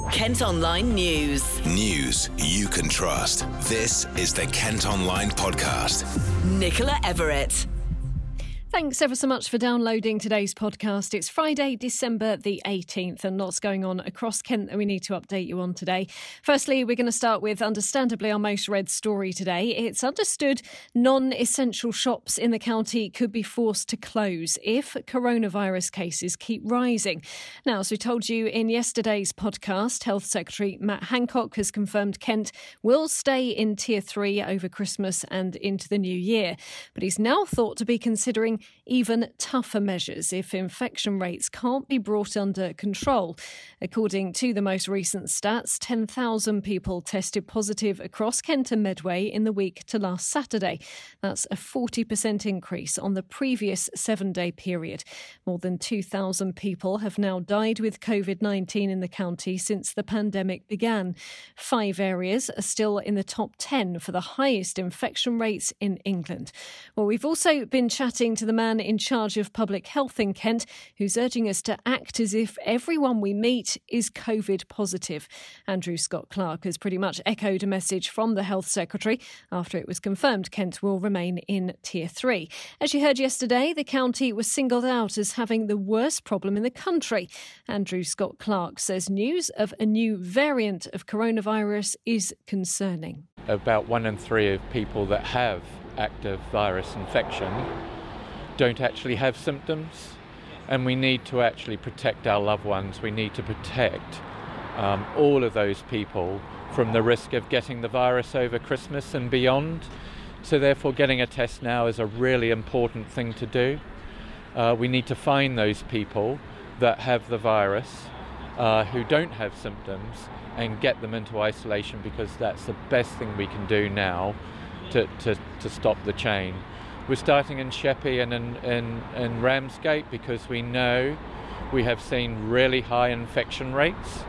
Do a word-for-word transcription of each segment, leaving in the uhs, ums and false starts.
Kent Online News. News you can trust. This is the Kent Online Podcast. Nicola Everett. Thanks ever so much for downloading today's podcast. It's Friday, December the eighteenth, and lots going on across Kent that we need to update you on today. Firstly, we're going to start with, understandably, our most read story today. It's understood non-essential shops in the county could be forced to close if coronavirus cases keep rising. Now, as we told you in yesterday's podcast, Health Secretary Matt Hancock has confirmed Kent will stay in Tier three over Christmas and into the new year. But he's now thought to be considering even tougher measures if infection rates can't be brought under control. According to the most recent stats, ten thousand people tested positive across Kent and Medway in the week to last Saturday. That's a forty percent increase on the previous seven-day period. More than two thousand people have now died with covid nineteen in the county since the pandemic began. Five areas are still in the top ten for the highest infection rates in England. Well, we've also been chatting to the man in charge of public health in Kent, who's urging us to act as if everyone we meet is COVID positive. Andrew Scott Clark has pretty much echoed a message from the Health Secretary after it was confirmed Kent will remain in Tier three. As you heard yesterday, the county was singled out as having the worst problem in the country. Andrew Scott Clark says news of a new variant of coronavirus is concerning. About one in three of people that have active virus infection don't actually have symptoms, and we need to actually protect our loved ones. We need to protect um, all of those people from the risk of getting the virus over Christmas and beyond. So therefore getting a test now is a really important thing to do. Uh, we need to find those people that have the virus uh, who don't have symptoms and get them into isolation, because that's the best thing we can do now to, to, to stop the chain. We're starting in Sheppey and in, in, in Ramsgate because we know we have seen really high infection rates,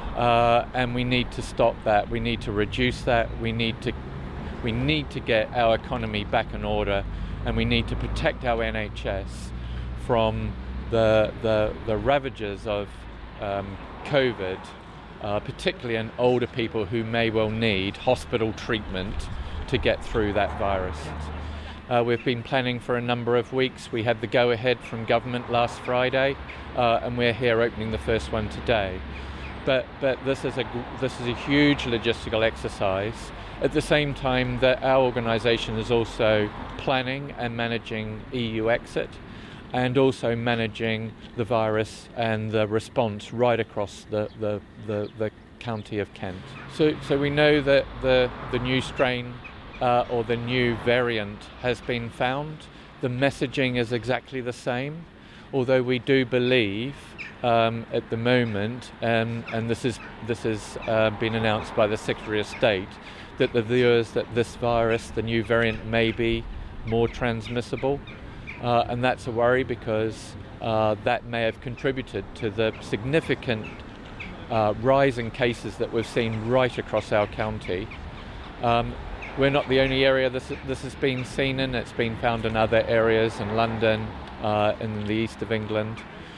uh, and we need to stop that. We need to reduce that. We need to we need to get our economy back in order, and we need to protect our N H S from the the, the ravages of um, COVID, uh, particularly in older people who may well need hospital treatment to get through that virus. Uh, we've been planning for a number of weeks. We had the go-ahead from government last Friday, uh, and we're here opening the first one today. But but this is a this is a huge logistical exercise. At the same time that our organisation is also planning and managing E U exit, and also managing the virus and the response right across the the, the, the county of Kent. So so we know that the the new strain Uh, or the new variant has been found. The messaging is exactly the same, although we do believe um, at the moment, um, and this is this has uh, been announced by the Secretary of State, that the views that this virus, the new variant, may be more transmissible, uh, and that's a worry because uh, that may have contributed to the significant uh, rise in cases that we've seen right across our county. Um, We're not the only area this this has been seen in. It's been found in other areas in London, uh, in the east of England.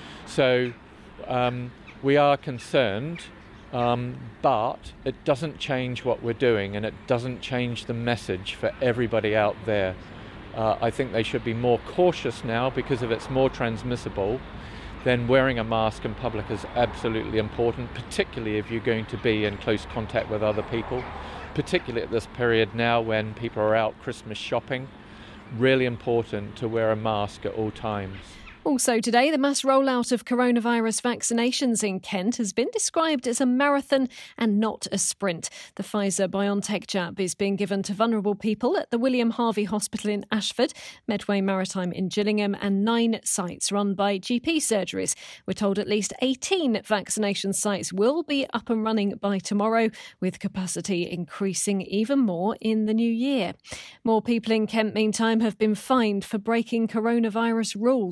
So um, we are concerned, um, but it doesn't change what we're doing, and it doesn't change the message for everybody out there. Uh, I think they should be more cautious now, because if it's more transmissible, then wearing a mask in public is absolutely important, particularly if you're going to be in close contact with other people. Particularly at this period now when people are out Christmas shopping, really important to wear a mask at all times. Also today, the mass rollout of coronavirus vaccinations in Kent has been described as a marathon and not a sprint. The Pfizer-BioNTech jab is being given to vulnerable people at the William Harvey Hospital in Ashford, Medway Maritime in Gillingham, and nine sites run by G P surgeries. We're told at least eighteen vaccination sites will be up and running by tomorrow, with capacity increasing even more in the new year. More people in Kent, meantime, have been fined for breaking coronavirus rules.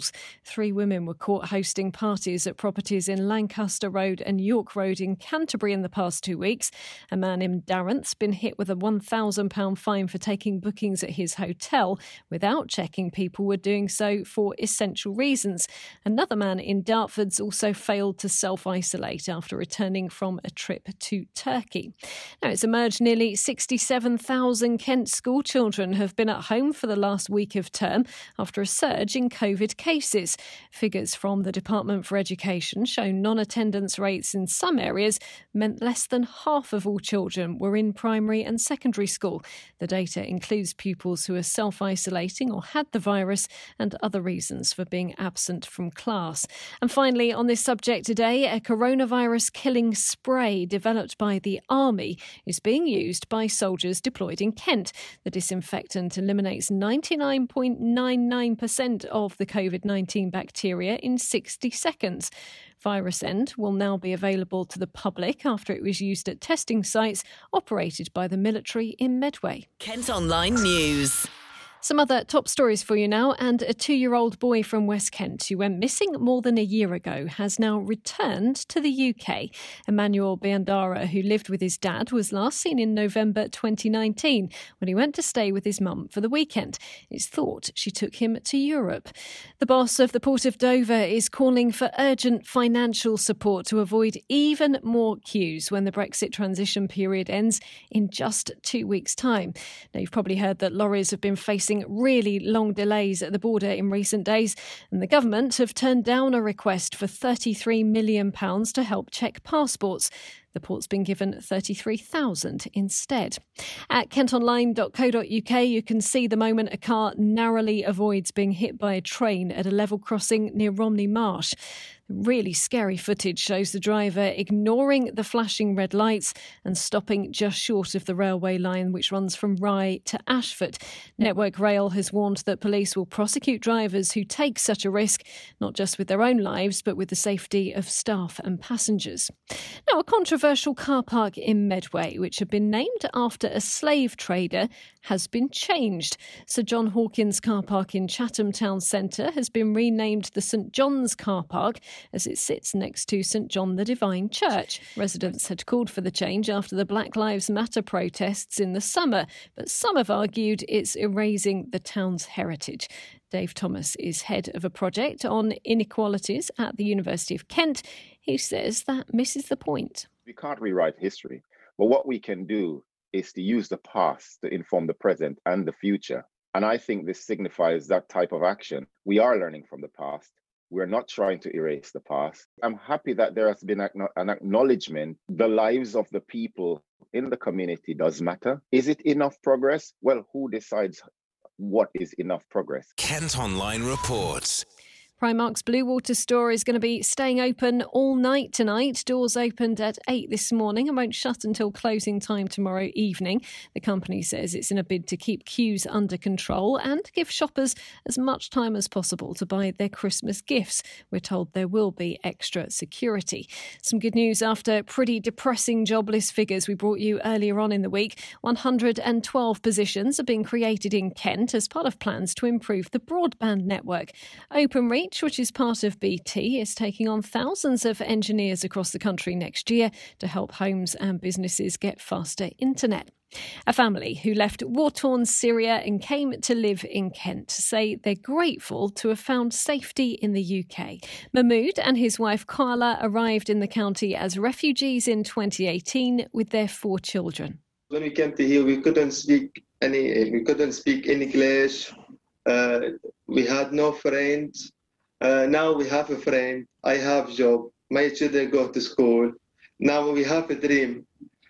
Three women were caught hosting parties at properties in Lancaster Road and York Road in Canterbury in the past two weeks. A man in Darrenth's been hit with a one thousand pounds fine for taking bookings at his hotel without checking people were doing so for essential reasons. Another man in Dartford's also failed to self-isolate after returning from a trip to Turkey. Now, it's emerged nearly sixty-seven thousand Kent school children have been at home for the last week of term after a surge in COVID cases. Figures from the Department for Education show non-attendance rates in some areas meant less than half of all children were in primary and secondary school. The data includes pupils who are self-isolating or had the virus and other reasons for being absent from class. And finally, on this subject today, a coronavirus killing spray developed by the Army is being used by soldiers deployed in Kent. The disinfectant eliminates ninety-nine point nine nine percent of the COVID nineteen bacteria in sixty seconds. VirusEnd will now be available to the public after it was used at testing sites operated by the military in Medway. Kent Online News. Some other top stories for you now, and a two-year-old boy from West Kent who went missing more than a year ago has now returned to the U K. Emmanuel Biandara, who lived with his dad, was last seen in November twenty nineteen when he went to stay with his mum for the weekend. It's thought she took him to Europe. The boss of the Port of Dover is calling for urgent financial support to avoid even more queues when the Brexit transition period ends in just two weeks' time. Now, you've probably heard that lorries have been facing really long delays at the border in recent days, and the government have turned down a request for thirty-three million pounds to help check passports. The port's been given thirty-three thousand instead. At kent online dot co dot uk, you can see the moment a car narrowly avoids being hit by a train at a level crossing near Romney Marsh. Really scary footage shows the driver ignoring the flashing red lights and stopping just short of the railway line which runs from Rye to Ashford. Network Rail has warned that police will prosecute drivers who take such a risk, not just with their own lives, but with the safety of staff and passengers. Now, a controversial car park in Medway, which had been named after a slave trader, has been changed. Sir John Hawkins car park in Chatham Town Centre has been renamed the St John's car park as it sits next to St John the Divine Church. Residents had called for the change after the Black Lives Matter protests in the summer, but some have argued it's erasing the town's heritage. Dave Thomas is head of a project on inequalities at the University of Kent. He says that misses the point. We can't rewrite history, but what we can do is to use the past to inform the present and the future. And I think this signifies that type of action. We are learning from the past. We're not trying to erase the past. I'm happy that there has been an acknowledgement. The lives of the people in the community does matter. Is it enough progress? Well, who decides what is enough progress? Kent Online reports. Primark's Bluewater store is going to be staying open all night tonight. Doors opened at eight this morning and won't shut until closing time tomorrow evening. The company says it's in a bid to keep queues under control and give shoppers as much time as possible to buy their Christmas gifts. We're told there will be extra security. Some good news after pretty depressing jobless figures we brought you earlier on in the week. one hundred twelve positions are being created in Kent as part of plans to improve the broadband network. Openreach, which is part of B T, is taking on thousands of engineers across the country next year to help homes and businesses get faster internet. A family who left war-torn Syria and came to live in Kent say they're grateful to have found safety in the U K. Mahmood and his wife Carla arrived in the county as refugees in twenty eighteen with their four children. When we came to here, we couldn't speak any. We couldn't speak English. Uh, we had no friends. Uh, now we have a friend. I have a job. My children go to school. Now we have a dream.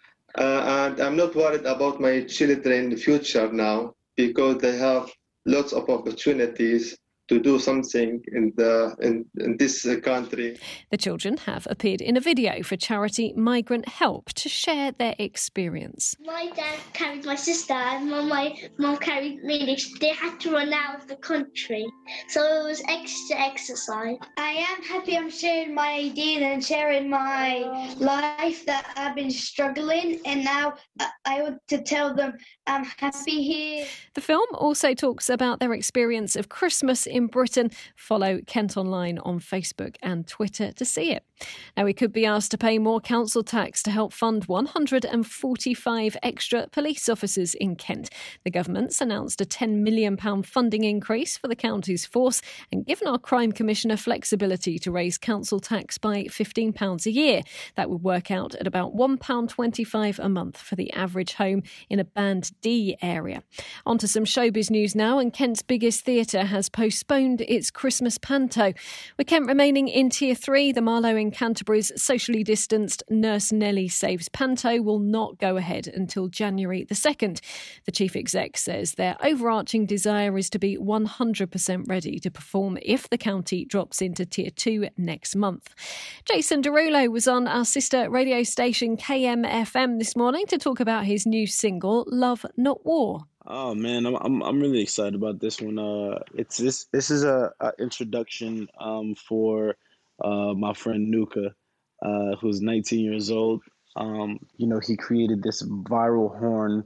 Uh, and I'm not worried about my children in the future now because they have lots of opportunities to do something in the in, in this country. The children have appeared in a video for charity Migrant Help to share their experience. My dad carried my sister and my mum carried me. They had to run out of the country, so it was extra exercise. I am happy I'm sharing my ideas and sharing my life that I've been struggling, and now I want to tell them I'm happy here. The film also talks about their experience of Christmas in in Britain. Follow Kent Online on Facebook and Twitter to see it. Now, we could be asked to pay more council tax to help fund one hundred forty-five extra police officers in Kent. The government's announced a ten million pounds funding increase for the county's force and given our Crime Commissioner flexibility to raise council tax by fifteen pounds a year. That would work out at about one pound twenty-five a month for the average home in a Band D area. On to some showbiz news now, and Kent's biggest theatre has postponed its Christmas panto. With Kent remaining in Tier three, the Marlow in Canterbury's socially distanced Nurse Nellie Saves panto will not go ahead until January the second. The chief exec says their overarching desire is to be one hundred percent ready to perform if the county drops into Tier two next month. Jason Derulo was on our sister radio station K M F M this morning to talk about his new single, Love Not War. Oh man, I'm I'm I'm really excited about this one. Uh, it's this this is a, a introduction um for uh my friend Nuka, uh, who's nineteen years old. Um, you know, he created this viral horn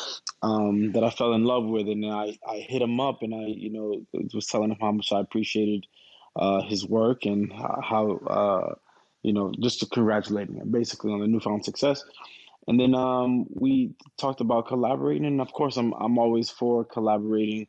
um that I fell in love with, and I I hit him up and I you know was telling him how much I appreciated uh his work and how uh you know just to congratulating him basically on the newfound success. And then um, we talked about collaborating, and of course, I'm I'm always for collaborating,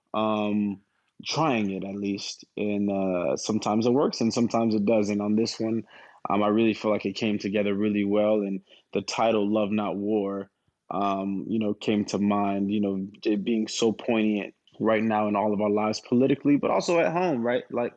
um, trying it at least. And uh, sometimes it works, and sometimes it doesn't. On this one, um, I really feel like it came together really well, and the title "Love Not War," um, you know, came to mind. You know, it being so poignant right now in all of our lives politically, but also at home, right? Like,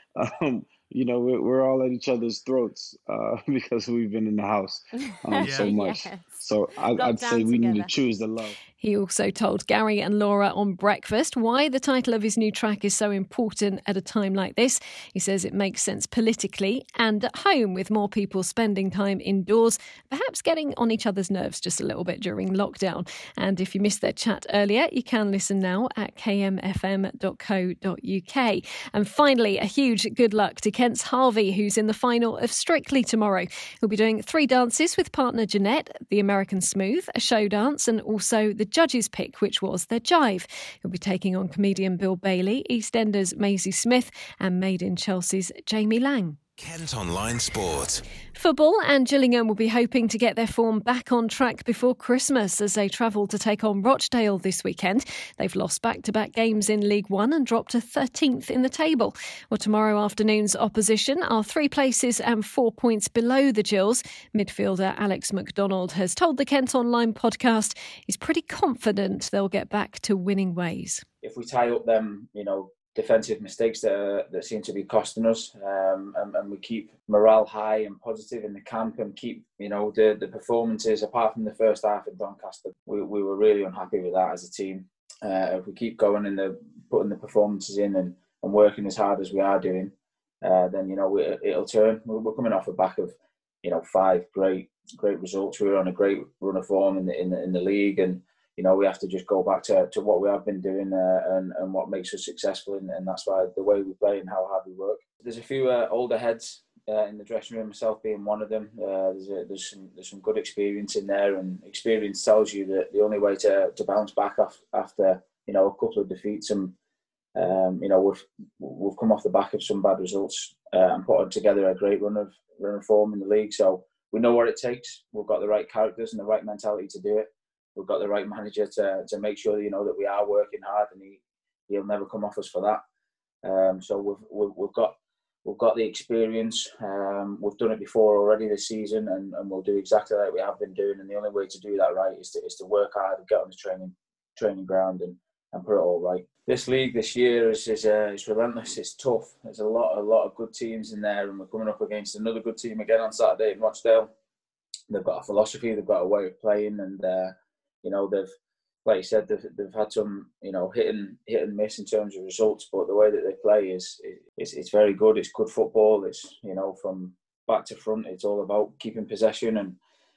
um, you know, we're, we're all at each other's throats uh, because we've been in the house um, so much. Yes. So I, I'd say we need to choose the love. He also told Gary and Laura on Breakfast why the title of his new track is so important at a time like this. He says it makes sense politically and at home, with more people spending time indoors, perhaps getting on each other's nerves just a little bit during lockdown. And if you missed their chat earlier, you can listen now at k m f m dot co dot u k. And finally, a huge good luck to Kent's Harvey, who's in the final of Strictly tomorrow. He'll be doing three dances with partner Jeanette, the American Smooth, a show dance, and also the judges' pick, which was their jive. He'll be taking on comedian Bill Bailey, EastEnders Maisie Smith, and Made in Chelsea's Jamie Lang. Kent Online Sport. Football, and Gillingham will be hoping to get their form back on track before Christmas as they travel to take on Rochdale this weekend. They've lost back-to-back games in League One and dropped to thirteenth in the table. Well, tomorrow afternoon's opposition are three places and four points below the Gills. Midfielder Alex McDonald has told the Kent Online podcast he's pretty confident they'll get back to winning ways. If we tie up them, you know, defensive mistakes that are, that seem to be costing us, um, and, and we keep morale high and positive in the camp, and keep, you know, the, the performances apart from the first half in Doncaster, we, we were really unhappy with that as a team. Uh, if we keep going and the putting the performances in and, and working as hard as we are doing, uh, then you know we, it'll turn. We're coming off the back of, you know, five great great results. We were on a great run of form in the in the, in the league, and you know, we have to just go back to, to what we have been doing uh, and, and what makes us successful. And, and that's why the way we play and how hard we work. There's a few uh, older heads uh, in the dressing room, myself being one of them. Uh, there's, a, there's, some, there's some good experience in there, and experience tells you that the only way to, to bounce back off, after, you know, a couple of defeats, and, um, you know, we've, we've come off the back of some bad results uh, and put together a great run of, run of form in the league. So we know what it takes. We've got the right characters and the right mentality to do it. We've got the right manager to to make sure, you know, that we are working hard, and he he'll never come off us for that. Um, so we've, we've we've got we've got the experience. Um, we've done it before already this season, and, and we'll do exactly like we have been doing. And the only way to do that right is to is to work hard and get on the training training ground and, and put it all right. This league this year is is uh, it's relentless. It's tough. There's a lot a lot of good teams in there, and we're coming up against another good team again on Saturday in Rochdale. They've got a philosophy. They've got a way of playing, and uh, you know, they've, like you said, they've, they've had some, you know, hit and hit and miss in terms of results, but the way that they play is, is it's very good. It's good football. It's, you know, from back to front, it's all about keeping possession, and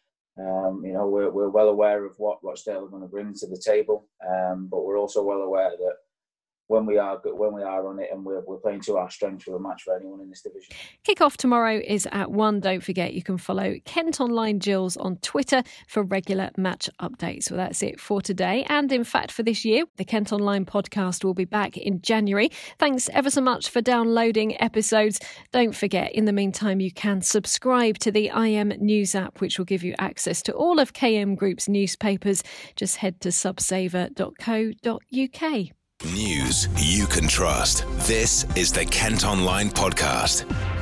um, you know, we're we're well aware of what Rochdale are going to bring to the table, um, but we're also well aware that when we are when we are on it, and we're, we're playing to our strengths with a match for anyone in this division. Kick-off tomorrow is at one. Don't forget you can follow Kent Online Gills on Twitter for regular match updates. Well, that's it for today, and in fact for this year. The Kent Online podcast will be back in January. Thanks ever so much for downloading episodes. Don't forget, in the meantime, you can subscribe to the I M News app, which will give you access to all of K M Group's newspapers. Just head to subsaver dot co dot uk. News you can trust. This is the Kent Online Podcast.